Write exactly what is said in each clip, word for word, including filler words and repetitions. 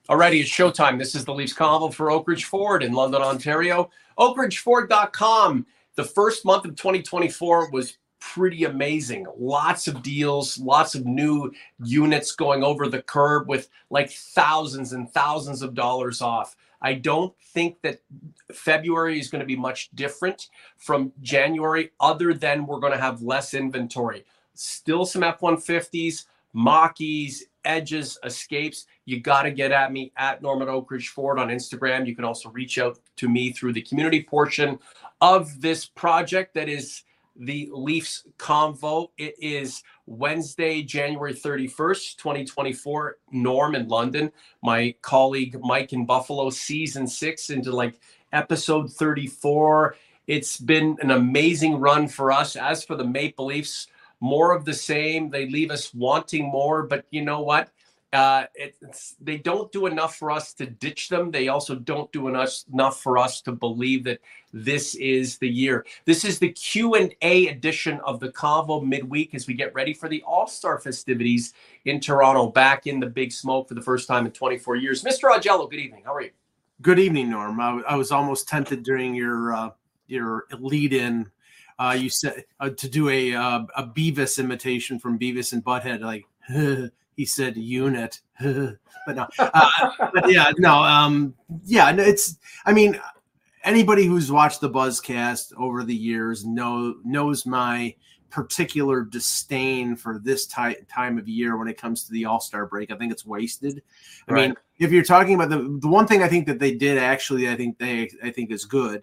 Alrighty, it's showtime. This is the Leafs Convo for Oak Ridge Ford in London, Ontario. oak ridge ford dot com. The first month of twenty twenty-four was pretty amazing. Lots of deals, lots of new units going over the curb with like thousands and thousands of dollars off. I don't think that February is going to be much different from January, other than we're going to have less inventory. Still some F one fifties, Mach-E's, Edges, Escapes. You got to get at me at Norman Oak Ridge Ford on Instagram. You can also reach out to me through the community portion of this project that is the Leafs Convo. It is Wednesday, January thirty-first, twenty twenty-four. Norm in London. My colleague Mike in Buffalo, season six into like episode thirty-four. It's been an amazing run for us. As for the Maple Leafs, more of the same. They leave us wanting more, but you know what? Uh, it's, they don't do enough for us to ditch them. They also don't do enough, enough for us to believe that this is the year. This is the Q and A edition of the Convo midweek as we get ready for the All-Star festivities in Toronto, back in the Big Smoke for the first time in twenty-four years. Mister Augello, good evening. How are you? Good evening, Norm. I, I was almost tempted during your uh, your lead-in. Uh, you said uh, to do a uh, a Beavis imitation from Beavis and Butthead, like he said unit, but no, uh, but yeah, no, um, yeah, it's. I mean, anybody who's watched the Buzzcast over the years know knows my particular disdain for this ty- time of year when it comes to the All-Star break. I think it's wasted. I right. mean, if you're talking about the the one thing I think that they did actually, I think they I think is good.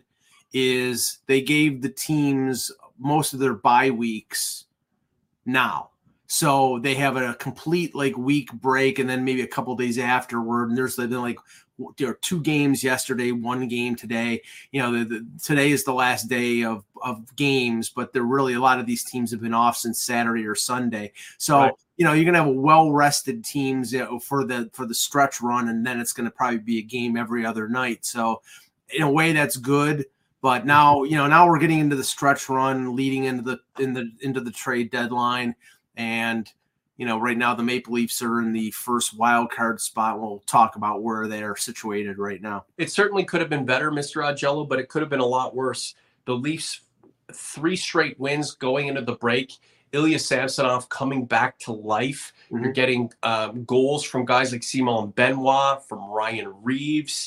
is they gave the teams most of their bye weeks now. So they have a complete like week break and then maybe a couple days afterward. And there's like there are two games yesterday, one game today. You know, the, the, today is the last day of, of games, but they're really a lot of these teams have been off since Saturday or Sunday. So, right. you know, you're going to have a well-rested teams you know, for the for the stretch run, and then it's going to probably be a game every other night. So in a way that's good. But now, you know, now we're getting into the stretch run, leading into the in the into the trade deadline, and you know, right now the Maple Leafs are in the first wild card spot. We'll talk about where they are situated right now. It certainly could have been better, Mister Augello, but it could have been a lot worse. The Leafs, three straight wins going into the break. Ilya Samsonov coming back to life. Mm-hmm. You're getting um, goals from guys like Simon Benoit, from Ryan Reeves.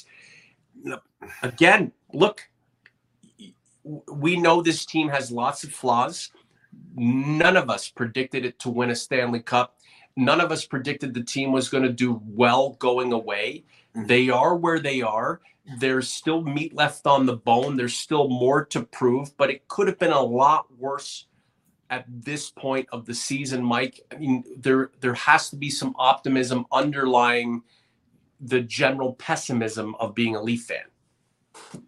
Again, look. We know this team has lots of flaws. None of us predicted it to win a Stanley Cup. None of us predicted the team was going to do well going away. Mm-hmm. They are where they are. There's still meat left on the bone. There's still more to prove, but it could have been a lot worse at this point of the season, Mike. I mean, there, there has to be some optimism underlying the general pessimism of being a Leaf fan.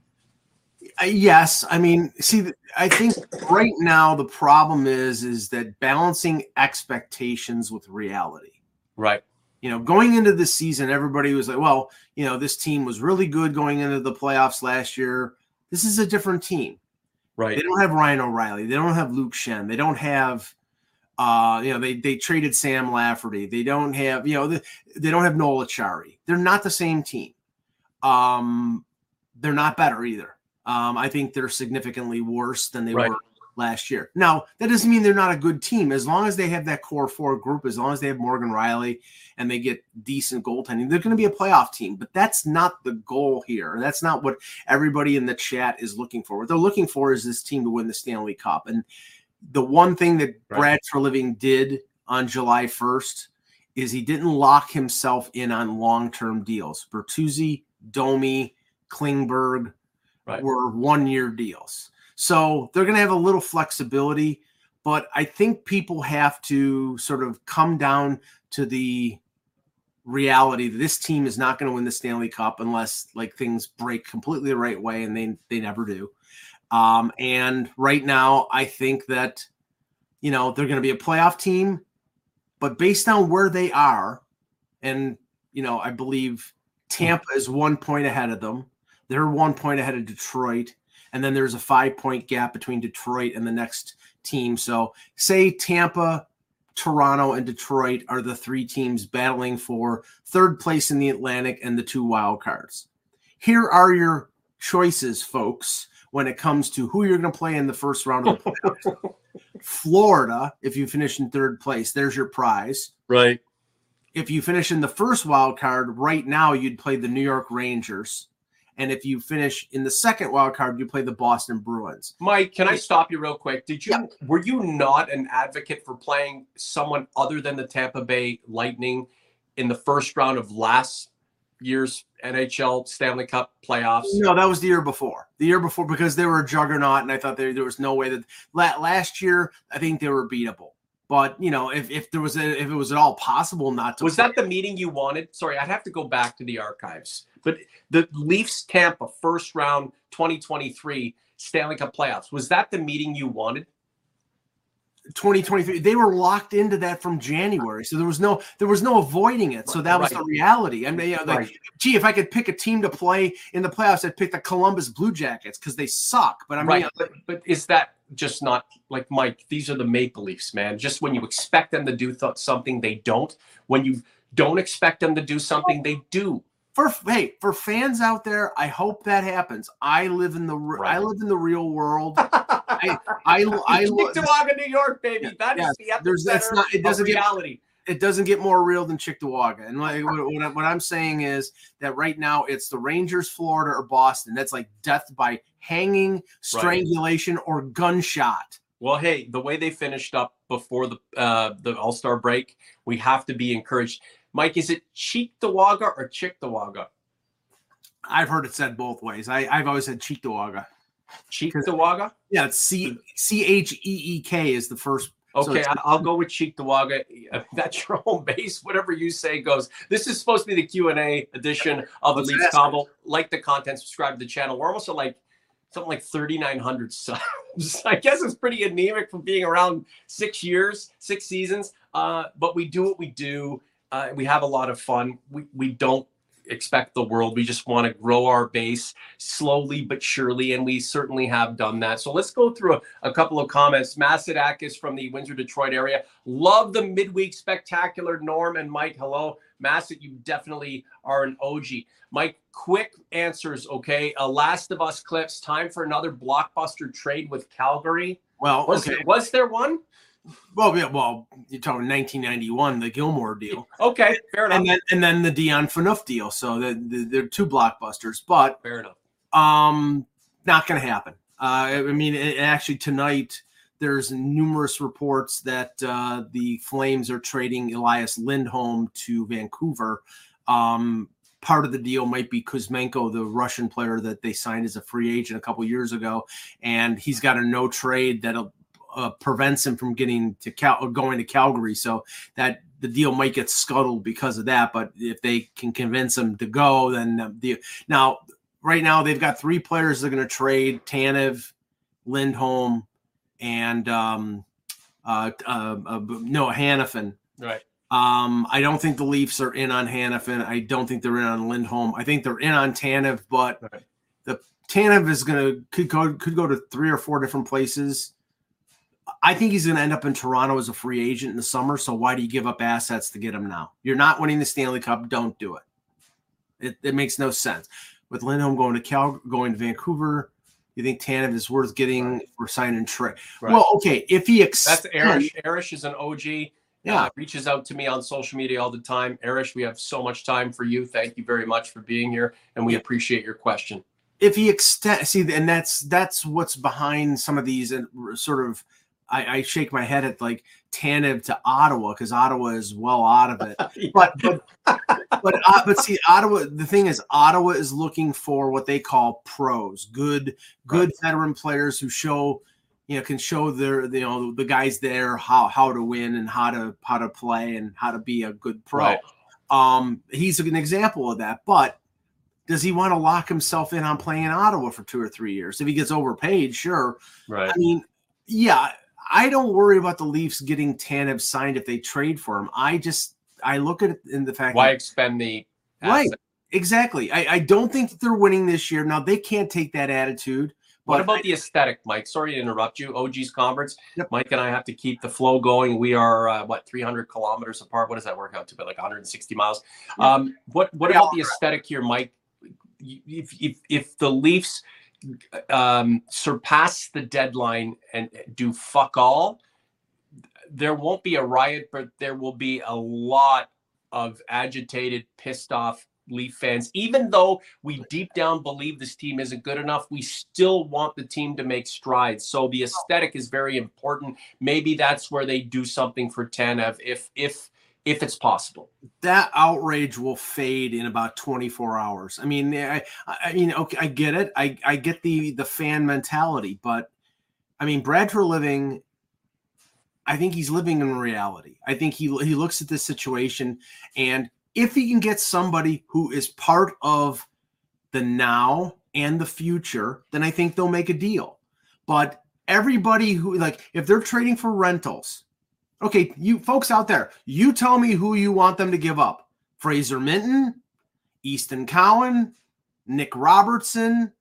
Yes. I mean, see, I think right now the problem is, is that balancing expectations with reality. Right. You know, going into the season, everybody was like, well, you know, this team was really good going into the playoffs last year. This is a different team. Right. They don't have Ryan O'Reilly. They don't have Luke Shen. They don't have, uh, you know, they, they traded Sam Lafferty. They don't have, you know, the, they don't have Noel Acciari. They're not the same team. Um, they're not better either. Um, I think they're significantly worse than they right. were last year. Now, that doesn't mean they're not a good team. As long as they have that core four group, as long as they have Morgan Riley and they get decent goaltending, they're going to be a playoff team. But that's not the goal here. That's not what everybody in the chat is looking for. What they're looking for is this team to win the Stanley Cup. And the one thing that right. Brad Treliving did on July first is he didn't lock himself in on long-term deals. Bertuzzi, Domi, Klingberg, Right. were one-year deals. So they're going to have a little flexibility, but I think people have to sort of come down to the reality that this team is not going to win the Stanley Cup unless like things break completely the right way, and they, they never do. Um, and right now, I think that, you know, they're going to be a playoff team, but based on where they are, and, you know, I believe Tampa is one point ahead of them. They're one point ahead of Detroit, and then there's a five-point gap between Detroit and the next team. So say Tampa Toronto, and Detroit are the three teams battling for third place in the Atlantic and the two wild cards. Here are your choices, folks, when it comes to who you're going to play in the first round of the playoffs. Florida, if you finish in third place, there's your prize. Right. If you finish in the first wild card, right now you'd play the New York Rangers. And if you finish in the second wild card, you play the Boston Bruins. Mike, can I stop you real quick? Did you Yeah. were you not an advocate for playing someone other than the Tampa Bay Lightning in the first round of last year's N H L Stanley Cup playoffs? No, that was the year before. The year before, because they were a juggernaut, and I thought there, there was no way that last year I think they were beatable. But you know, if, if there was a, if it was at all possible not to, Was play. that the meeting you wanted? Sorry, I'd have to go back to the archives. But the Leafs Tampa first round twenty twenty-three Stanley Cup playoffs, was that the meeting you wanted? twenty twenty-three, they were locked into that from January, so there was no there was no avoiding it. So that was Right. the reality. I mean, you know, like, Right. gee, if I could pick a team to play in the playoffs, I'd pick the Columbus Blue Jackets because they suck. But I mean, Right. But, but is that just not like, Mike, these are the Maple Leafs, man. Just when you expect them to do th- something, they don't. When you don't expect them to do something, they do. for hey, for fans out there, I hope that happens. I live in the re- Right. I live in the real world. I I I Cheektowaga, New York, baby. That is Yeah, the there's- that's epicenter not- it doesn't of get- reality. it doesn't get more real than Cheektowaga. And like, what, what, I- what I'm saying is that right now it's the Rangers, Florida, or Boston. That's like death by hanging, strangulation, or gunshot. Well, hey, the way they finished up before the uh, the All Star break, we have to be encouraged. Mike, is it Cheektowaga or Cheektowaga? I've heard it said both ways. I, I've always said Cheektowaga. Cheektowaga? Yeah, it's C C H E E K is the first. so Okay, it's- I- I'll go with Cheektowaga. That's your home base. Whatever you say goes. This is supposed to be the Q and A edition of the Let's Leafs ask Combo. Like the content, subscribe to the channel. We're almost at like something like thirty-nine hundred subs. I guess it's pretty anemic for being around six years, six seasons. Uh, but we do what we do. Uh, we have a lot of fun. We we don't expect the world. We just want to grow our base slowly but surely, and we certainly have done that. So let's go through a, a couple of comments. Massadakis from the Windsor, Detroit area. Love the midweek spectacular. Norm and Mike, hello. Massad, you definitely are an O G. Mike, quick answers, okay? Uh, Last of Us clips. Time for another blockbuster trade with Calgary. Well, Was, okay. there, was there one? Well, yeah, well, you're talking nineteen ninety-one, the Gilmore deal, Okay, fair enough. and then and then the Dion Phaneuf deal. So the, the, they're two blockbusters, but fair enough. um, not going to happen. Uh, I mean, it, actually, tonight there's numerous reports that uh, the Flames are trading Elias Lindholm to Vancouver. Um, part of the deal might be Kuzmenko, the Russian player that they signed as a free agent a couple years ago, and he's got a no trade that'll uh, prevents him from getting to Cal- going to Calgary. So that the deal might get scuttled because of that. But if they can convince him to go, then the now right now they've got three players they're going to trade: Tanev, Lindholm, and um, uh, uh, uh, Noah Hannafin. Right. Um, I don't think the Leafs are in on Hannafin. I don't think they're in on Lindholm. I think they're in on Tanev, but Right. the Tanev is going to could go could go to three or four different places. I think he's going to end up in Toronto as a free agent in the summer. So why do you give up assets to get him now? You're not winning the Stanley Cup. Don't do it. It, it makes no sense. With Lindholm going to Cal, going to Vancouver, you think Tanev is worth getting Right. for signing trade? Right. Well, okay, if he That's extends, Arish. Arish is an O G. Yeah. Uh, reaches out to me on social media all the time. Arish, we have so much time for you. Thank you very much for being here, and we Yeah. appreciate your question. if he extend, see, and that's that's what's behind some of these, and sort of, I, I shake my head at like Tanev to Ottawa because Ottawa is well out of it. But but but uh, but see, Ottawa. The thing is, Ottawa is looking for what they call pros, good good Right. veteran players who show, you know, can show their, you know, the guys there how how to win and how to how to play and how to be a good pro. Right. Um, he's an example of that. But does he want to lock himself in on playing in Ottawa for two or three years? If he gets overpaid, sure. Right. I mean, yeah. I don't worry about the Leafs getting Tanev signed if they trade for him. I just I look at it in the fact Why that expend the right, asset? exactly. I, I don't think that they're winning this year. Now they can't take that attitude, What But about I, the aesthetic, Mike? Sorry to interrupt you. O G's conference. Yep. Mike and I have to keep the flow going. We are uh, what three hundred kilometers apart. What does that work out to? About like one hundred sixty miles. Yep. Um, what What Yeah. about the aesthetic here, Mike? If if if the Leafs um, surpass the deadline and do fuck all, there won't be a riot, but there will be a lot of agitated, pissed off Leaf fans. Even though we deep down believe this team isn't good enough, we still want the team to make strides. So the aesthetic is very important. Maybe that's where they do something for Tanev if if if it's possible. That outrage will fade in about twenty-four hours. I mean, I, I mean, okay, I get it. I, I get the the fan mentality, but I mean, Brad Treliving, I think he's living in reality. I think he he looks at this situation, and if he can get somebody who is part of the now and the future, then I think they'll make a deal. But everybody who, like, if they're trading for rentals, okay, you folks out there, you tell me who you want them to give up. Fraser Minton, Easton Cowan, Nick Robertson,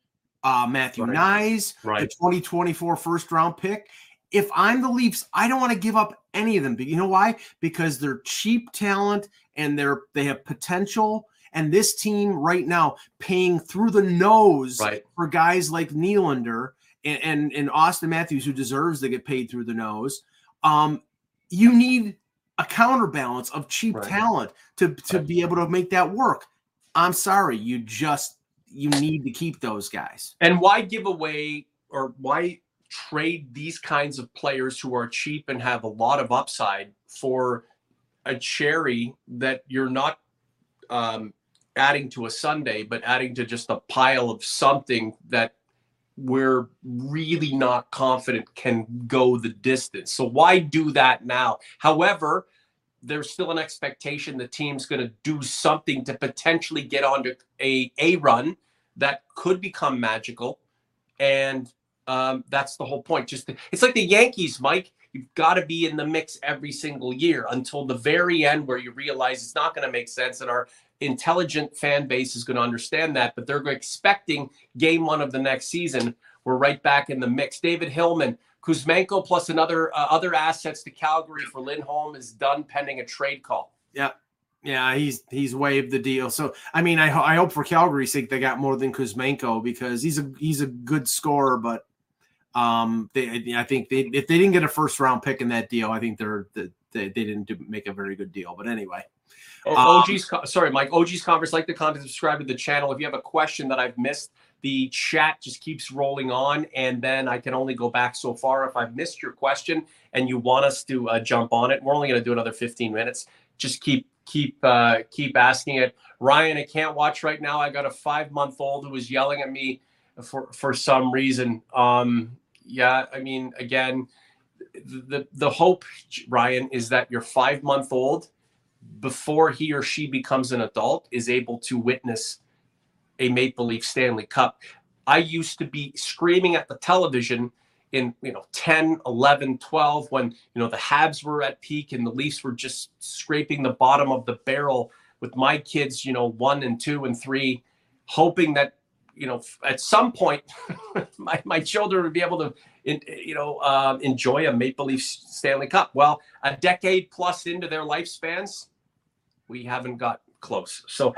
uh, Matthew Right. Nyes, Right. the twenty twenty-four first round pick. If I'm the Leafs, I don't want to give up any of them. But you know why? Because they're cheap talent and they're they have potential. And this team right now paying through the nose Right. for guys like Nylander and, and, and Austin Matthews, who deserves to get paid through the nose. Um, you need a counterbalance of cheap Right. talent to, to Right. be able to make that work. I'm sorry. You just, you need to keep those guys. And why give away or why trade these kinds of players who are cheap and have a lot of upside for a cherry that you're not um, adding to a sundae, but adding to just a pile of something that we're really not confident can go the distance. So why do that now? However, there's still an expectation the team's going to do something to potentially get onto a, a run that could become magical. And um, that's the whole point. Just to, it's like the Yankees, Mike. You've got to be in the mix every single year until the very end where you realize it's not going to make sense. And our intelligent fan base is going to understand that, but they're expecting game one of the next season. We're right back in the mix. David Hillman, Kuzmenko plus another uh, other assets to Calgary for Lindholm is done pending a trade call. Yeah. Yeah, he's he's waived the deal. So I mean, I I hope for Calgary's sake they got more than Kuzmenko because he's a he's a good scorer. But um, they I think they if they didn't get a first round pick in that deal, I think they're they they didn't do, make a very good deal. But anyway, O- um, OG's sorry, Mike. O G's Conference, like the content, subscribe to the channel. If you have a question that I've missed, the chat just keeps rolling on, and then I can only go back so far. If I've missed your question and you want us to uh, jump on it, we're only going to do another fifteen minutes. Just keep keep uh, keep asking it. Ryan, I can't watch right now. I got a five month old who was yelling at me for for some reason. Um, yeah, I mean, again, the the hope, Ryan, is that your five month old, before he or she becomes an adult, is able to witness a Maple Leaf Stanley Cup. I used to be screaming at the television in, you know, ten, eleven, twelve, when, you know, the Habs were at peak and the Leafs were just scraping the bottom of the barrel with my kids, you know, one and two and three, hoping that, you know, at some point my, my children would be able to, in, you know, uh, enjoy a Maple Leaf Stanley Cup. Well, a decade plus into their lifespans, we haven't got close. So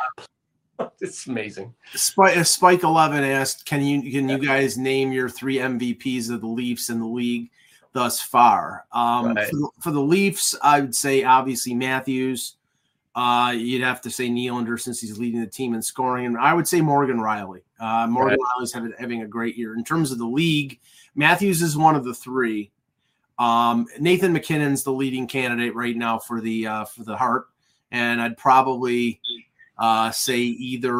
it's amazing. Spike, Spike eleven asked, "Can you can you guys name your three M V Ps of the Leafs in the league thus far?" Um, Right. for, the, for the Leafs, I would say obviously Matthews. Uh, you'd have to say Nylander since he's leading the team in scoring, and I would say Morgan Riley. Uh, Morgan Right. Riley's having, having a great year. In terms of the league, Matthews is one of the three. Um, Nathan McKinnon's the leading candidate right now for the uh, for the Hart, and I'd probably uh, say either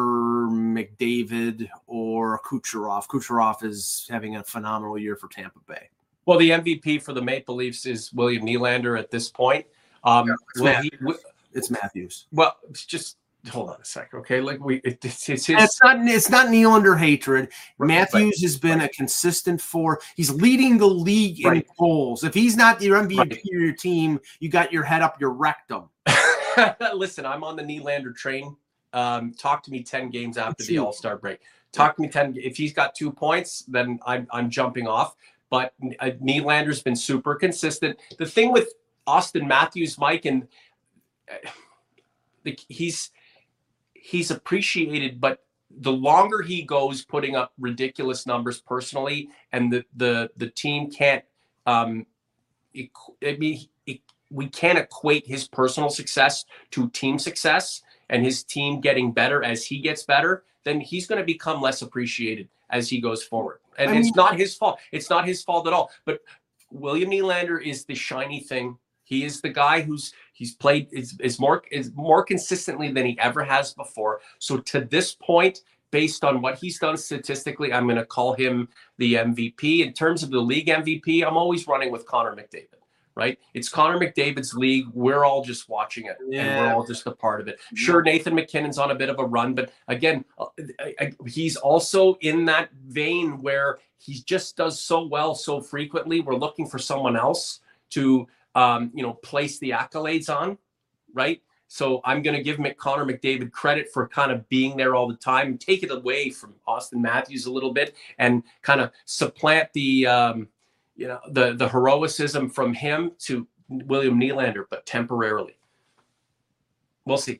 McDavid or Kucherov. Kucherov is having a phenomenal year for Tampa Bay. Well, the M V P for the Maple Leafs is William Nylander at this point. Um, it's, will Matthews. he, w- it's Matthews. well, it's just hold on a second, okay? Like we, it, it's, it's his. It's not. It's not Nylander hatred. Right, Matthews right, has been right. a consistent four. He's leading the league in Right. goals. If he's not your M V P Right. of your team, you got your head up your rectum. Listen, I'm on the Nylander train. Um, talk to me ten games after the Two. All-Star break. Talk to me ten. If he's got two points, then I'm I'm jumping off. But uh, Nylander's been super consistent. The thing with Austin Matthews, Mike, and uh, the, he's he's appreciated, but the longer he goes putting up ridiculous numbers personally, and the the the team can't, um, it, I mean, it, we can't equate his personal success to team success, and his team getting better as he gets better, then he's going to become less appreciated as he goes forward. And I mean, it's not his fault. It's not his fault at all. But William Nylander is the shiny thing. He is the guy who's he's played is, is more is more consistently than he ever has before. So to this point, based on what he's done statistically, I'm going to call him the M V P. In terms of the league M V P, I'm always running with Connor McDavid. Right? It's Connor McDavid's league. We're all just watching it, yeah. and we're all just a part of it. Sure, Nathan McKinnon's on a bit of a run, but again, I, I, he's also in that vein where he just does so well so frequently. We're looking for someone else to, um, you know, place the accolades on, right? So I'm going to give Connor McDavid credit for kind of being there all the time, take it away from Austin Matthews a little bit, and kind of supplant the. Um, you know, the, the heroicism from him to William Nylander, but temporarily. We'll see.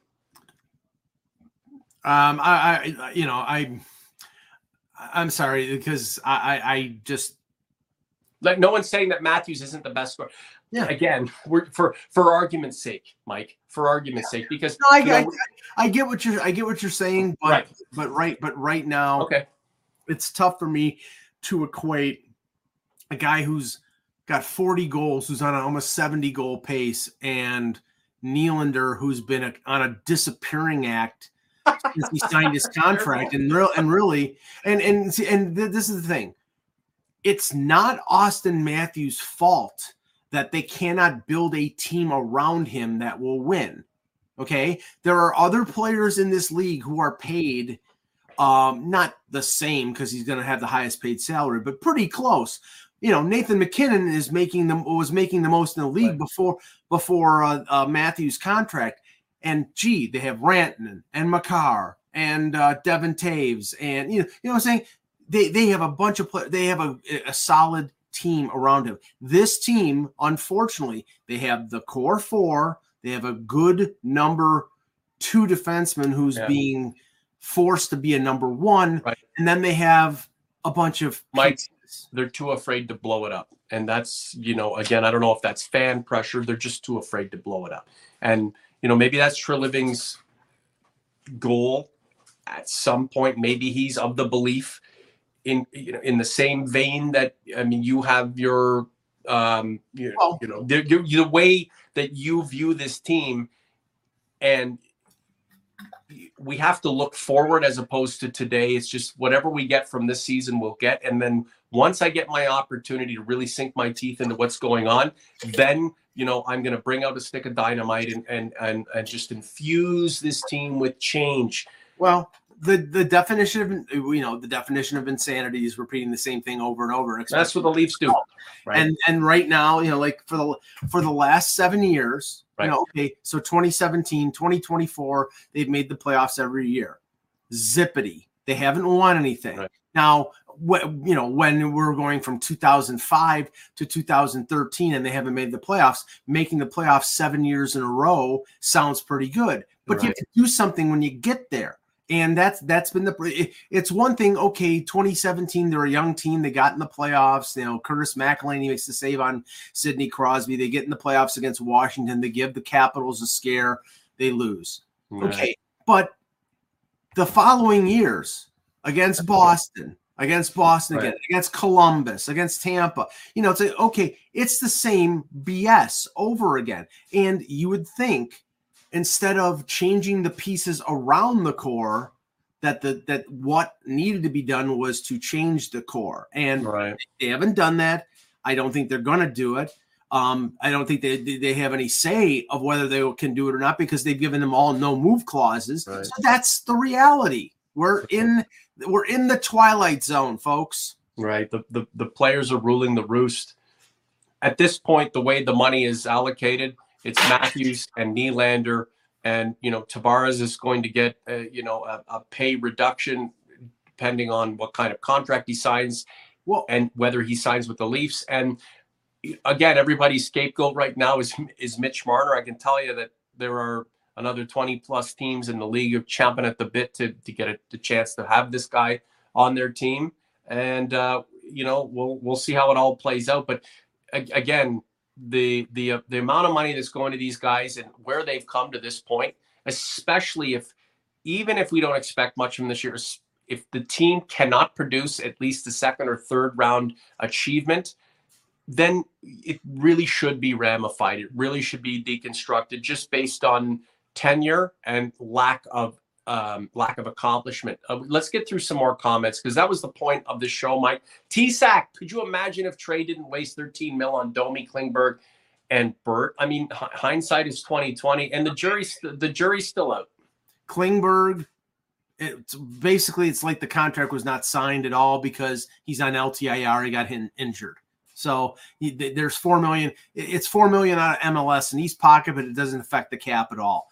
Um, I, I, you know, I, I'm sorry because I, I, I just like no one's saying that Matthews isn't the best scorer. Yeah. Again, we're for, for argument's sake, Mike, for argument's sake, because no, I, you know, I, I get what you're, I get what you're saying, but, right. but right, but right now, okay, it's tough for me to equate a guy who's got forty goals, who's on an almost seventy goal pace, and Nylander, who's been a, on a disappearing act since he signed his contract, and real and really, and and see, and th- this is the thing, it's not Austin Matthews' fault that they cannot build a team around him that will win. Okay, there are other players in this league who are paid. Um, not the same because he's going to have the highest paid salary, but pretty close. You know, Nathan McKinnon is making them was making the most in the league right. before before uh, uh, Matthews' contract. And gee, they have Rantanen and Makar and uh, Devin Taves, and you know, you know what I'm saying. They they have a bunch of play, they have a, a solid team around him. This team, unfortunately, they have the core four. They have a good number two defenseman who's yeah. being forced to be a number one, right. and then they have a bunch of Mike. They're too afraid to blow it up. And that's, you know, again, I don't know if that's fan pressure. They're just too afraid to blow it up. And, you know, maybe that's Treliving's goal at some point. Maybe he's of the belief in, you know, in the same vein that, I mean, you have your, um, you, well, you know, the, the way that you view this team, and we have to look forward as opposed to today. It's just whatever we get from this season, we'll get. And then once I get my opportunity to really sink my teeth into what's going on, then, you know, I'm going to bring out a stick of dynamite and, and, and, and just infuse this team with change. Well, the, the definition of, you know, the definition of insanity is repeating the same thing over and over. That's what the Leafs do. Right. And, and right now, you know, like for the, for the last seven years, right. you know, okay, so twenty seventeen, twenty twenty-four, they've made the playoffs every year. Zippity. They haven't won anything. Right. Now, wh- you know, when we're going from two thousand five to two thousand thirteen and they haven't made the playoffs, making the playoffs seven years in a row sounds pretty good. But right. you have to do something when you get there. And that's that's been the it, it's one thing. Okay, twenty seventeen, they're a young team. They got in the playoffs. You know, Curtis McElhinney makes the save on Sidney Crosby. They get in the playoffs against Washington. They give the Capitals a scare. They lose. Right. Okay, but the following years against Boston, against Boston right. again, against Columbus, against Tampa, you know, it's like, okay, it's the same B S over again. And you would think, instead of changing the pieces around the core, that the that what needed to be done was to change the core. And right. they haven't done that. I don't think they're going to do it. Um, I don't think they they have any say of whether they can do it or not because they've given them all no move clauses. Right. So that's the reality. We're in we're in the twilight zone, folks. Right. The, the the players are ruling the roost. At this point, the way the money is allocated, it's Matthews and Nylander And, you know, Tavares is going to get, uh, you know, a, a pay reduction depending on what kind of contract he signs, well, and whether he signs with the Leafs. And again, everybody's scapegoat right now is, is Mitch Marner. I can tell you that there are another twenty plus teams in the league of champing at the bit to, to get a, the chance to have this guy on their team. And, uh, you know, we'll, we'll see how it all plays out. But again, the the uh, the amount of money that's going to these guys and where they've come to this point, especially if even if we don't expect much from this year, if the team cannot produce at least the second or third round achievement, then it really should be ramified. It really should be deconstructed just based on tenure and lack of um, lack of accomplishment. Uh, let's get through some more comments because that was the point of the show, Mike. T-Sack, could you imagine if Trey didn't waste thirteen mil on Domi, Klingberg, and Burt? I mean, h- hindsight is twenty twenty, and the jury's the jury's still out. Klingberg, it's basically it's like the contract was not signed at all because he's on L T I R. He got hit, injured. So he, there's four million. It's four million out of M L S in East pocket, but it doesn't affect the cap at all.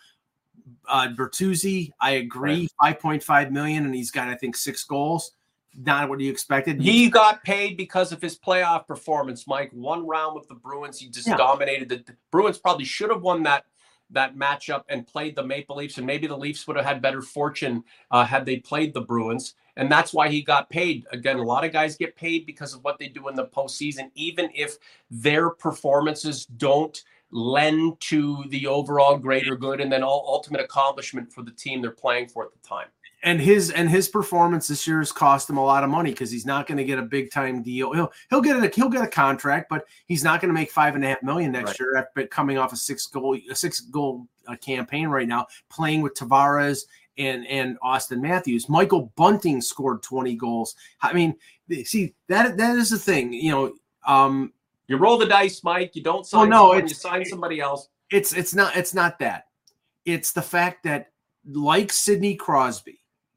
Uh, Bertuzzi, I agree, five point five million, and he's got I think six goals. Not what you expected. He got paid because of his playoff performance, Mike. One round with the Bruins, he just yeah. dominated. The, the Bruins probably should have won that that matchup and played the Maple Leafs, and maybe the Leafs would have had better fortune uh, had they played the Bruins. And that's why he got paid. Again, a lot of guys get paid because of what they do in the postseason, even if their performances don't lend to the overall greater good and then all ultimate accomplishment for the team they're playing for at the time. And his and his performance this year has cost him a lot of money because he's not going to get a big time deal. He'll he'll get a he'll get a contract, but he's not going to make five and a half million next right. year after coming off a six goal a six goal uh, campaign right now, playing with Tavares and and Austin Matthews. Michael Bunting scored twenty goals. I mean, see that that is the thing. You know, um, you roll the dice, Mike. You don't sign. Oh no, it's, you sign somebody else. It's it's not it's not that. It's the fact that like Sidney Crosby,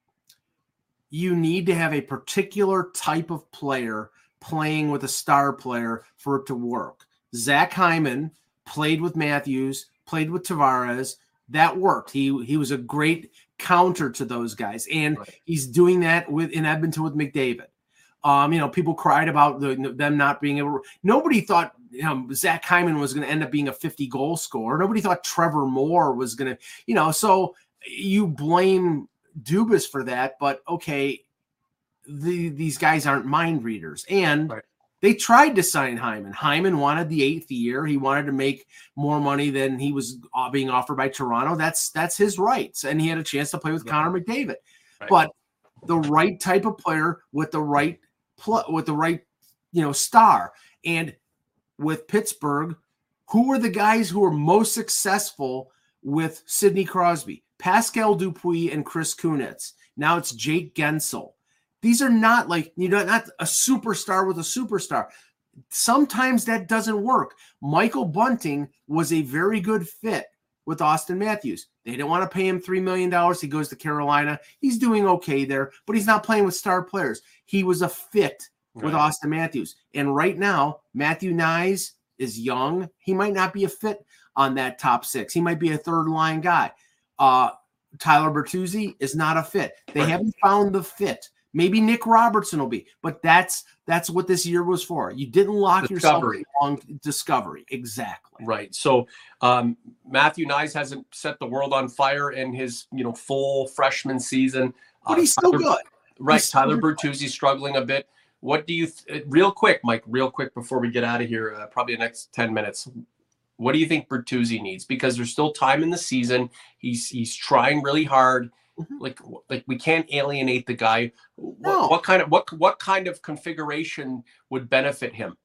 you need to have a particular type of player playing with a star player for it to work. Zach Hyman played with Matthews, played with Tavares. That worked. He he was a great counter to those guys, and right. he's doing that with in Edmonton with McDavid. Um, you know, people cried about the, them not being able. Nobody thought you know, Zach Hyman was going to end up being a fifty goal scorer. Nobody thought Trevor Moore was going to, you know. So you blame Dubas for that, but okay, the, these guys aren't mind readers, and right. they tried to sign Hyman. Hyman wanted the eighth year. He wanted to make more money than he was being offered by Toronto. That's that's his rights, and he had a chance to play with yeah. Connor McDavid. Right. But the right type of player with the right pl- with the right you know star, and with Pittsburgh, who were the guys who were most successful with Sidney Crosby? Pascal Dupuis and Chris Kunitz. Now it's Jake Gensel. These are not like, you know, not a superstar with a superstar. Sometimes that doesn't work. Michael Bunting was a very good fit with Austin Matthews. They didn't want to pay him three million dollars. He goes to Carolina. He's doing okay there, but he's not playing with star players. He was a fit right. with Austin Matthews. And right now, Matthew Knies is young. He might not be a fit on that top six. He might be a third line guy. Uh, Tyler Bertuzzi is not a fit. They right. haven't found the fit. Maybe Nick Robertson will be, but that's that's what this year was for. You didn't lock discovery. yourself on discovery. Exactly. Right. So um, Matthew Knies hasn't set the world on fire in his you know full freshman season. But uh, he's still Tyler, good. Right. He's Tyler Bertuzzi struggling a bit. What do you th- – real quick, Mike, real quick before we get out of here, uh, probably the next ten minutes – what do you think Bertuzzi needs? Because there's still time in the season. He's he's trying really hard. Mm-hmm. Like like we can't alienate the guy. What, no. what kind of what what kind of configuration would benefit him?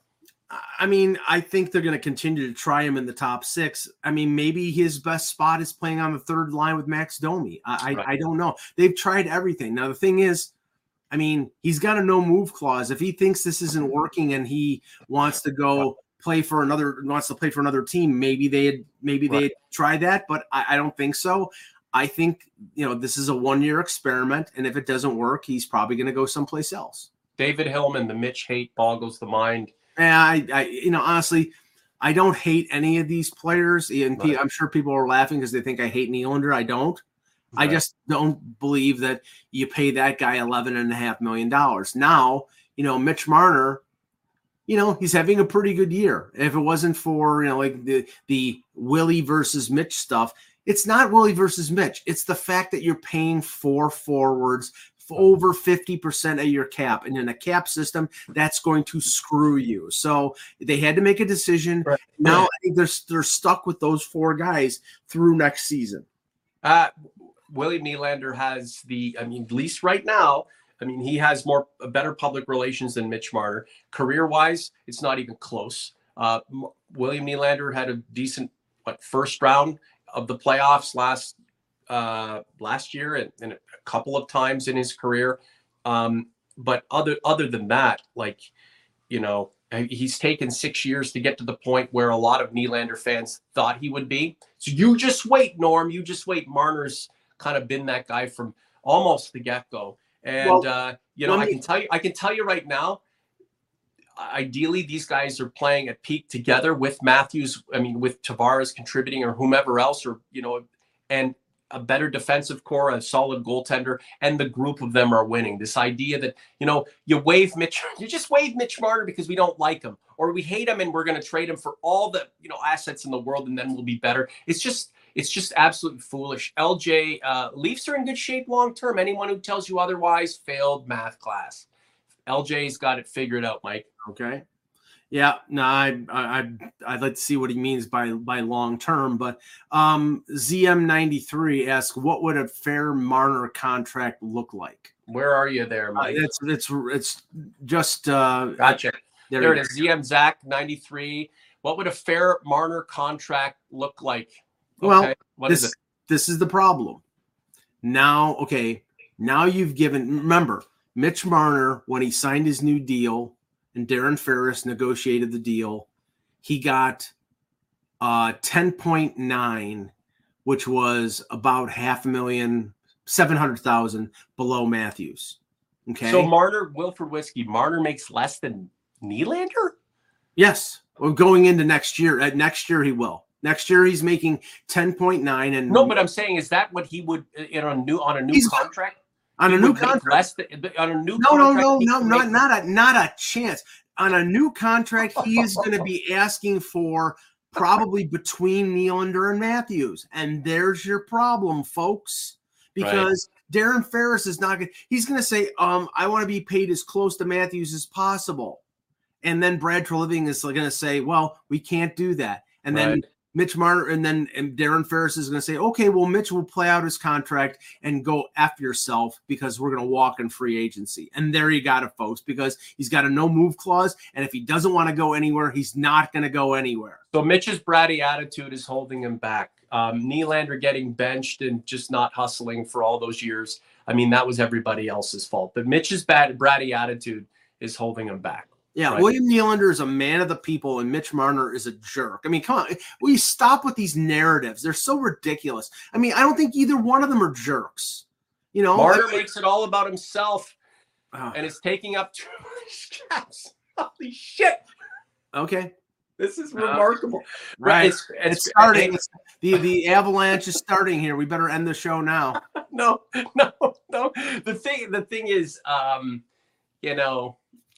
I mean, I think they're going to continue to try him in the top six. I mean, maybe his best spot is playing on the third line with Max Domi. I right. I, I don't know. They've tried everything. Now the thing is, I mean, he's got a no move clause. If he thinks this isn't working and he wants to go play for another wants to play for another team, maybe they had maybe right. they had tried that, but I, I don't think so. I think you know this is a one year experiment, and if it doesn't work, he's probably going to go someplace else. David Hillman, the Mitch hate boggles the mind. Yeah, I, I you know honestly, I don't hate any of these players. And Right. I'm sure people are laughing because they think I hate Nylander. I don't. Right. I just don't believe that you pay that guy eleven and a half million dollars. Now, you know, Mitch Marner, you know, he's having a pretty good year. If it wasn't for, you know, like the, the Willie versus Mitch stuff, it's not Willie versus Mitch. It's the fact that you're paying four forwards for over fifty percent of your cap. And in a cap system, that's going to screw you. So they had to make a decision. Right. Now I think they're, they're stuck with those four guys through next season. Uh, Willie Nylander has the, I mean, at least right now, I mean, he has more better public relations than Mitch Marner. Career-wise, it's not even close. Uh, William Nylander had a decent what first round of the playoffs last uh, last year and, and a couple of times in his career. Um, but other other than that, like, you know, he's taken six years to get to the point where a lot of Nylander fans thought he would be. So you just wait, Norm. You just wait. Marner's kind of been that guy from almost the get-go. And, well, uh, you know, I can tell you, I can tell you right now, ideally, these guys are playing at peak together with Matthews. I mean, with Tavares contributing or whomever else, or, you know, and a better defensive core, a solid goaltender, and the group of them are winning. This idea that, you know, you waive Mitch, you just waive Mitch Marner because we don't like him or we hate him and we're going to trade him for all the, you know, assets in the world and then we'll be better. It's just, It's just absolutely foolish. L J, uh, Leafs are in good shape long term. Anyone who tells you otherwise failed math class. L J's got it figured out, Mike. Okay. Yeah, no, I, I, I'd like to see what he means by by long term. But um, Z M ninety-three asks, what would a fair Marner contract look like? Where are you there, Mike? Uh, it's it's it's just uh, gotcha. There, there it go. is. Z M Zach ninety-three. What would a fair Marner contract look like? Okay. Well, what this, is it? This is the problem. Now, okay, now you've given, remember, Mitch Marner, when he signed his new deal and Darren Ferris negotiated the deal, he got uh, ten point nine, which was about half a million, seven hundred thousand below Matthews. Okay. So Marner, Wilford Whiskey, Marner makes less than Nylander? Yes. Well, going into next year, at next year he will. Next year he's making ten point nine, and no, but I'm saying, is that what he would in a new on a new contract? On a new contract, less than, on a new no, contract, no, no, no, not not a not a chance. On a new contract, he is going to be asking for probably between Nylander and Matthews, and there's your problem, folks. Because right. Darren Ferris is not going. He's going to say, "Um, I want to be paid as close to Matthews as possible," and then Brad Treliving is going to say, "Well, we can't do that," and then. Right. Mitch Marner and then and Darren Ferris is going to say, okay, well, Mitch will play out his contract and go F yourself because we're going to walk in free agency. And there you got it, folks, because he's got a no move clause. And if he doesn't want to go anywhere, he's not going to go anywhere. So Mitch's bratty attitude is holding him back. Um, Nylander getting benched and just not hustling for all those years. I mean, that was everybody else's fault. But Mitch's bad, bratty attitude is holding him back. Yeah, right. William Nylander is a man of the people, and Mitch Marner is a jerk. I mean, come on. Will you stop with these narratives? They're so ridiculous. I mean, I don't think either one of them are jerks. You know, Marner I, makes it all about himself, uh, and it's taking up too much caps. Holy shit. Okay. This is remarkable. Uh, right. It's, it's, it's starting. It's, the, the avalanche is starting here. We better end the show now. no, no, no. The thing, the thing is, um, you know,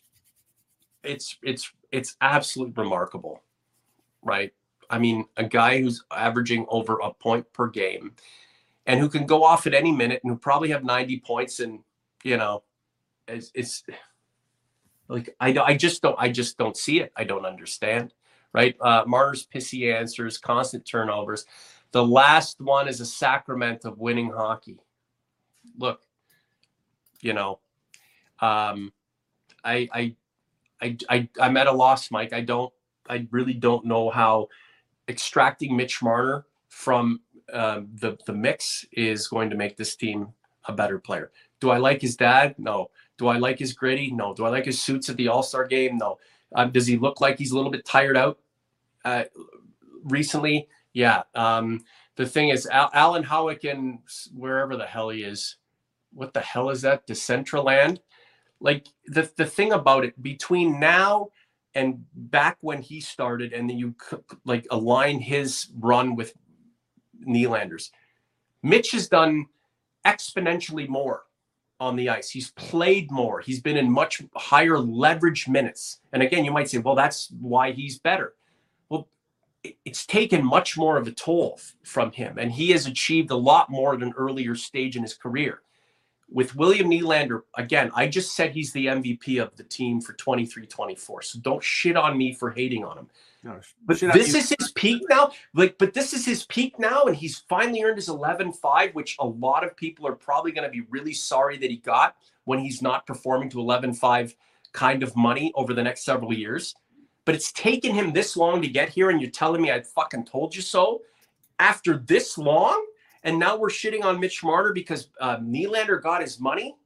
It's it's it's absolutely remarkable, right? I mean, a guy who's averaging over a point per game and who can go off at any minute and who probably have ninety points and, you know, it's, it's like, I, I just don't, I just don't see it. I don't understand, right? Uh, Marner's pissy answers, constant turnovers. The last one is a sacrament of winning hockey. Look, you know, um, I, I, I, I, I'm at a loss, Mike. I don't, I really don't know how extracting Mitch Marner from um, the, the mix is going to make this team a better player. Do I like his dad? No. Do I like his gritty? No. Do I like his suits at the All-Star game? No. Um, does he look like he's a little bit tired out uh, recently? Yeah. Um, the thing is, Al- Alan Howick and wherever the hell he is, what the hell is that? Decentraland? Like the, the thing about it, between now and back when he started, and then you like align his run with Nylander's, Mitch has done exponentially more on the ice. He's played more. He's been in much higher leverage minutes. And again, you might say, well, that's why he's better. Well, it's taken much more of a toll from him, and he has achieved a lot more at an earlier stage in his career. With William Nylander, again, I just said he's the M V P of the team for twenty-three twenty-four. So don't shit on me for hating on him. No, but this is his peak now. Like, but this is his peak now, and he's finally earned his eleven five, which a lot of people are probably going to be really sorry that he got when he's not performing to eleven five kind of money over the next several years. But it's taken him this long to get here, and you're telling me I fucking told you so after this long? And now we're shitting on Mitch Marner because uh, Nylander got his money.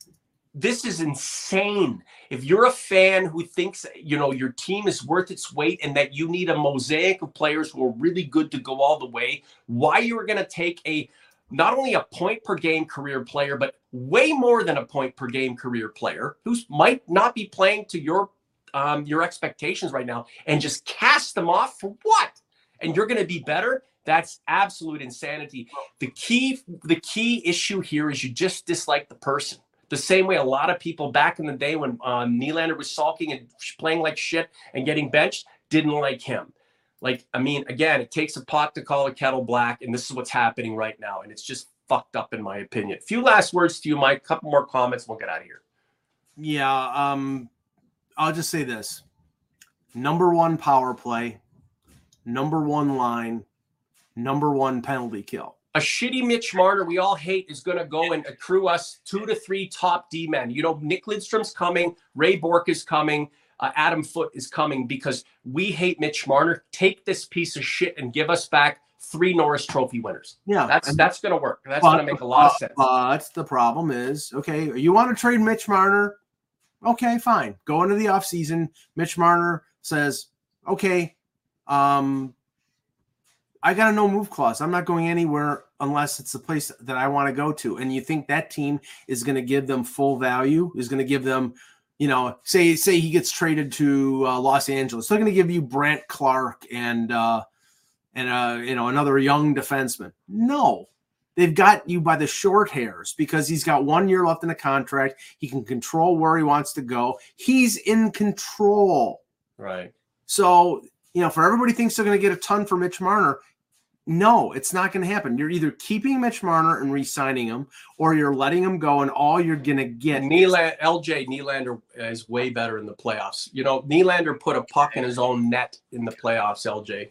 This is insane. If you're a fan who thinks, you know, your team is worth its weight and that you need a mosaic of players who are really good to go all the way, why you're going to take a not only a point per game career player, but way more than a point per game career player who might not be playing to your um, your expectations right now and just cast them off for what? And you're going to be better? That's absolute insanity. The key, the key issue here is you just dislike the person. The same way a lot of people back in the day when um, Nylander was sulking and playing like shit and getting benched didn't like him. Like, I mean, again, it takes a pot to call a kettle black, and this is what's happening right now, and it's just fucked up in my opinion. A few last words to you, Mike. A couple more comments, we'll get out of here. Yeah, um, I'll just say this. Number one power play, number one line, number one penalty kill. A shitty Mitch Marner we all hate is going to go and accrue us two to three top D men. You know, Nick Lidstrom's coming, Ray Bourque is coming, uh, Adam Foote is coming because we hate Mitch Marner. Take this piece of shit and give us back three Norris Trophy winners. Yeah, that's and, that's going to work. That's going to make a lot uh, of sense. But the problem is, okay, you want to trade Mitch Marner? Okay, fine. Go into the offseason. Mitch Marner says, okay, um, I got a no move clause. I'm not going anywhere unless it's the place that I want to go to. And you think that team is going to give them full value, is going to give them, you know, say, say he gets traded to uh, Los Angeles. They're going to give you Brandt Clark and, uh, and, uh, you know, another young defenseman. No, they've got you by the short hairs because he's got one year left in the contract. He can control where he wants to go. He's in control. Right. So, you know, for everybody thinks they're going to get a ton for Mitch Marner. No, it's not going to happen. You're either keeping Mitch Marner and re-signing him, or you're letting him go, and all you're going to get. Nylander, L J Nylander is way better in the playoffs. You know, Nylander put a puck in his own net in the playoffs, L J.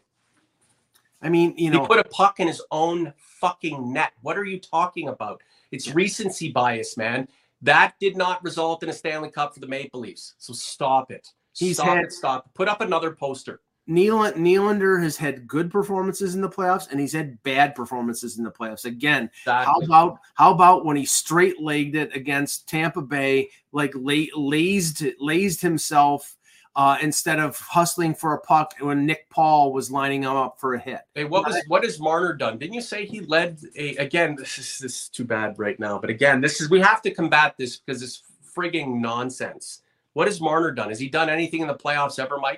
I mean, you know. He put a puck in his own fucking net. What are you talking about? It's yeah. recency bias, man. That did not result in a Stanley Cup for the Maple Leafs. So stop it. He's stop had- it, stop it. Put up another poster. Nylander, Nylander has had good performances in the playoffs, and he's had bad performances in the playoffs. Again, exactly. how about how about when he straight legged it against Tampa Bay, like la- lazed lazed himself uh, instead of hustling for a puck when Nick Paul was lining him up for a hit. Hey, what was what has Marner done? Didn't you say he led a again? This is this is too bad right now, but again, this is we have to combat this because it's frigging nonsense. What has Marner done? Has he done anything in the playoffs ever, Mike?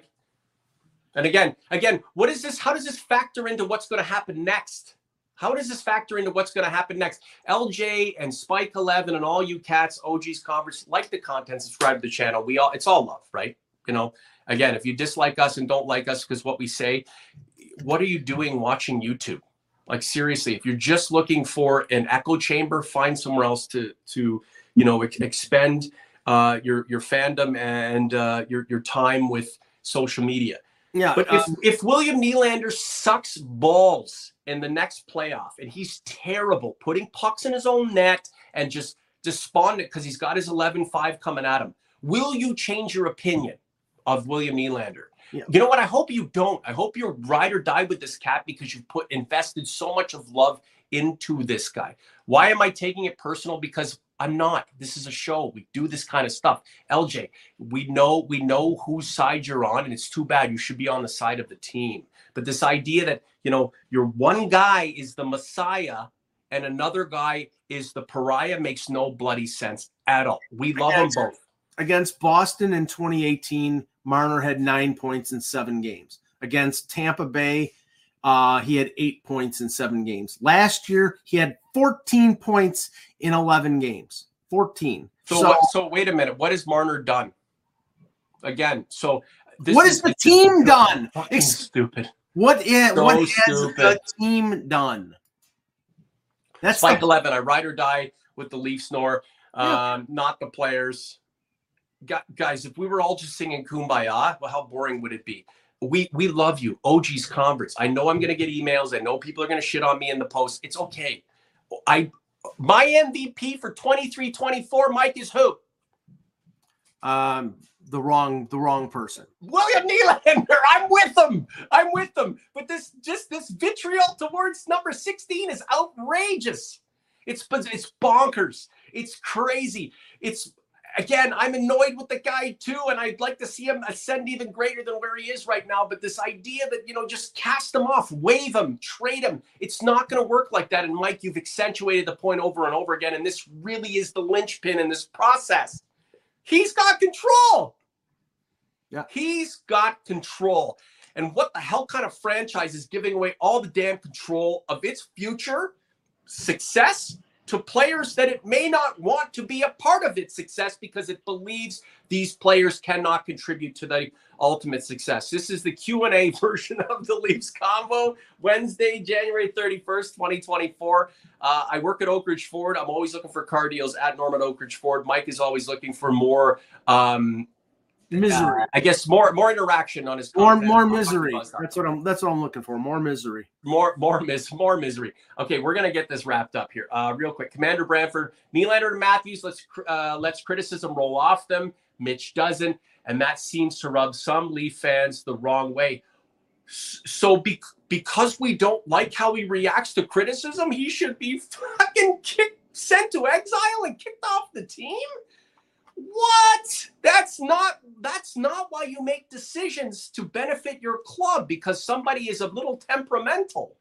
And again, again, what is this? How does this factor into what's going to happen next? How does this factor into what's going to happen next? L J and Spike eleven and all you cats, O Gs, Converse, like the content, subscribe to the channel. We all, it's all love, right? You know, again, if you dislike us and don't like us because what we say, what are you doing watching YouTube? Like seriously, if you're just looking for an echo chamber, find somewhere else to, to you know, ex- expend uh, your your fandom and uh, your your time with social media. Yeah, but if, um, if William Nylander sucks balls in the next playoff and he's terrible, putting pucks in his own net and just despondent because he's got his eleven five coming at him, will you change your opinion of William Nylander? Yeah. You know what? I hope you don't. I hope you're ride or die with this cat because you've put invested so much of love into this guy. Why am I taking it personal? Because I'm not. This is a show. We do this kind of stuff. L J, we know we know whose side you're on, and it's too bad. You should be on the side of the team. But this idea that, you know, your one guy is the Messiah and another guy is the pariah makes no bloody sense at all. We love against, them both. Against Boston in twenty eighteen, Marner had nine points in seven games. Against Tampa Bay, uh, he had eight points in seven games. Last year, he had fourteen points in eleven games. fourteen. So, So, what, so wait a minute. What has Marner done? Again, so this what is has the team done? Fucking Ex- stupid. What is So what has stupid. the team done? That's Spike the, eleven. I ride or die with the Leaf snore, um, Yeah. not the players. Gu- Guys, if we were all just singing Kumbaya, well, how boring would it be? We we love you, O G's converts. I know I'm going to get emails. I know people are going to shit on me in the post. It's okay. I my M V P for twenty-three twenty-four, Mike, is who? um the wrong the wrong person. William Nylander. I'm with them. I'm with them. But this just this vitriol towards number sixteen is outrageous. It's it's bonkers. It's crazy. It's again, I'm annoyed with the guy too, and I'd like to see him ascend even greater than where he is right now. But this idea that, you know, just cast him off, waive him, trade him, it's not going to work like that. And Mike, you've accentuated the point over and over again, and this really is the linchpin in this process. He's got control. Yeah. He's got control. And what the hell kind of franchise is giving away all the damn control of its future success to players that it may not want to be a part of its success because it believes these players cannot contribute to the ultimate success? This is the Q and A version of the Leafs Convo, Wednesday, January thirty-first, twenty twenty-four. Uh, I work at Oak Ridge Ford. I'm always looking for car deals at Norman Oak Ridge Ford. Mike is always looking for more um, Misery. Uh, I guess more more interaction on his More content more on misery. Hockey Buzz dot com. That's what I'm that's what I'm looking for. More misery. More more mis more misery. Okay, we're gonna get this wrapped up here. Uh, real quick, Commander Brantford, Nylander and Matthews. Let's uh, let's criticism roll off them. Mitch doesn't, and that seems to rub some Leaf fans the wrong way. So be, because we don't like how he reacts to criticism, he should be fucking kicked, sent to exile, and kicked off the team. What? That's not that's not why you make decisions to benefit your club, because somebody is a little temperamental.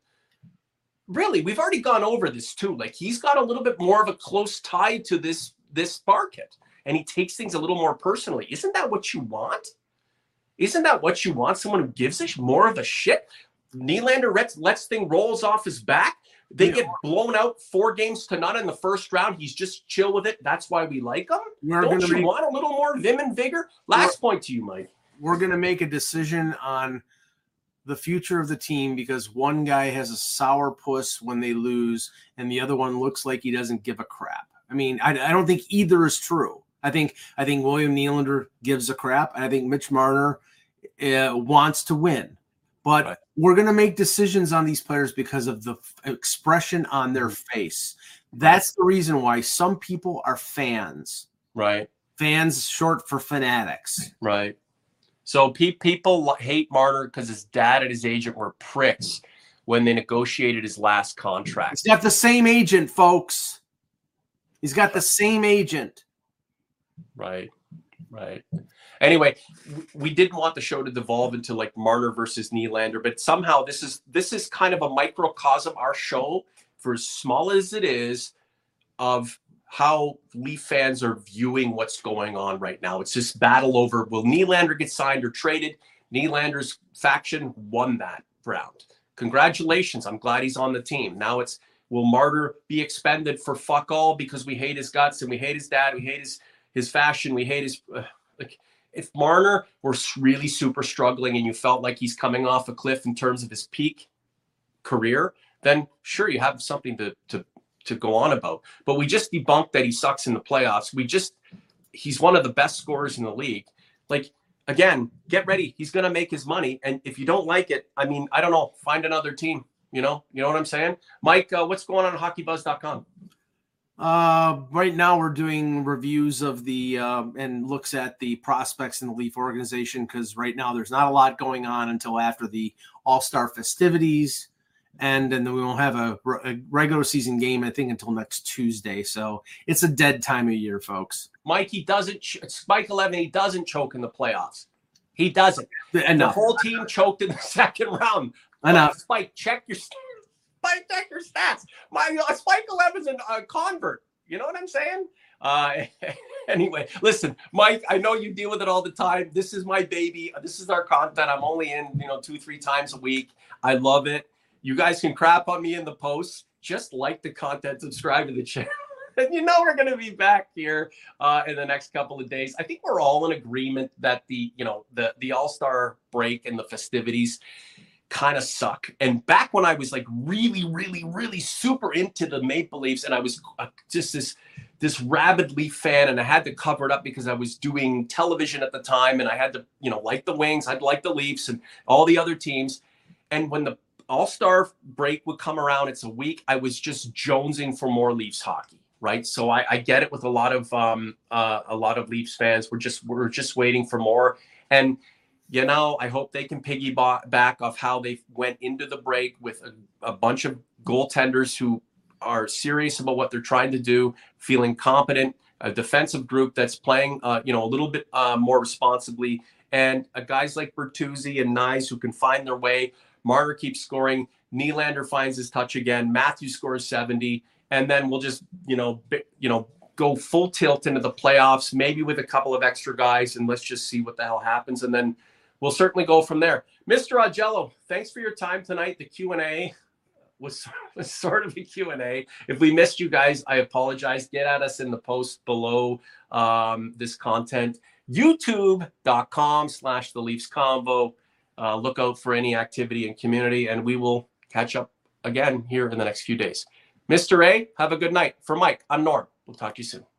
Really, we've already gone over this too. Like, he's got a little bit more of a close tie to this this market, and he takes things a little more personally. Isn't that what you want? Isn't that what you want? Someone who gives a more of a shit. Nylander lets, lets thing rolls off his back. They get blown out four games to none in the first round. He's just chill with it. That's why we like him. We're Don't gonna you make, want a little more vim and vigor? Last point to you, Mike. We're gonna make a decision on the future of the team because one guy has a sour puss when they lose, and the other one looks like he doesn't give a crap. I mean, I, I don't think either is true. I think I think William Nylander gives a crap, and I think Mitch Marner uh, wants to win. But right. We're going to make decisions on these players because of the f- expression on their face. That's right. The reason why some people are fans. Right. Fans short for fanatics. Right. So pe- people hate Marner because his dad and his agent were pricks when they negotiated his last contract. He's got the same agent, folks. He's got the same agent. Right. Right. Anyway, we didn't want the show to devolve into like Marner versus Nylander, but somehow this is this is kind of a microcosm, our show, for as small as it is, of how Leaf fans are viewing what's going on right now. It's this battle over, will Nylander get signed or traded? Nylander's faction won that round. Congratulations. I'm glad he's on the team. Now it's, will Marner be expended for fuck all because we hate his guts and we hate his dad, we hate his his fashion, we hate his uh, like. If Marner were really super struggling and you felt like he's coming off a cliff in terms of his peak career, then sure, you have something to to to go on about. But we just debunked that he sucks in the playoffs. We just, he's one of the best scorers in the league. Like, again, get ready. He's going to make his money. And if you don't like it, I mean, I don't know, find another team, you know, you know what I'm saying? Mike, uh, what's going on at hockey buzz dot com? Uh, right now we're doing reviews of the uh, and looks at the prospects in the Leaf organization because right now there's not a lot going on until after the All-Star festivities, and, and then we won't have a, a regular season game, I think, until next Tuesday. So it's a dead time of year, folks. Mike, he doesn't. Ch- Spike eleven, he doesn't choke in the playoffs. He doesn't. Enough. The whole team choked in the second round. Enough. Spike, check your stats. Spike, check your stats. My uh, Spike eleven's a uh, convert. You know what I'm saying? Uh, Anyway, listen, Mike, I know you deal with it all the time. This is my baby. This is our content. I'm only in, you know, two, three times a week. I love it. You guys can crap on me in the posts. Just like the content, subscribe to the channel. And you know we're going to be back here uh, in the next couple of days. I think we're all in agreement that the, you know, the the All-Star break and the festivities kind of suck. And back when I was like really, really, really super into the Maple Leafs, and I was uh, just this this rabid Leaf fan, and I had to cover it up because I was doing television at the time, and I had to, you know, like the Wings, I'd like the Leafs and all the other teams. And when the All-Star break would come around, it's a week, I was just jonesing for more Leafs hockey. Right. So I, I get it with a lot of um, uh, a lot of Leafs fans. We're just we're just waiting for more. And, you know, I hope they can piggyback off how they went into the break with a, a bunch of goaltenders who are serious about what they're trying to do, feeling competent, a defensive group that's playing, uh, you know, a little bit uh, more responsibly. And uh, guys like Bertuzzi and Nyes who can find their way. Marner keeps scoring. Nylander finds his touch again. Matthews scores seventy. And then we'll just, you know, you know, go full tilt into the playoffs, maybe with a couple of extra guys, and let's just see what the hell happens. And then we'll certainly go from there. Mister Augello, thanks for your time tonight. The Q and A was, was sort of a Q and A. If we missed you guys, I apologize. Get at us in the post below um, this content. YouTube.com slash the Leafs Convo. Uh, look out for any activity in community, and we will catch up again here in the next few days. Mister A, have a good night. For Mike, I'm Norm. We'll talk to you soon.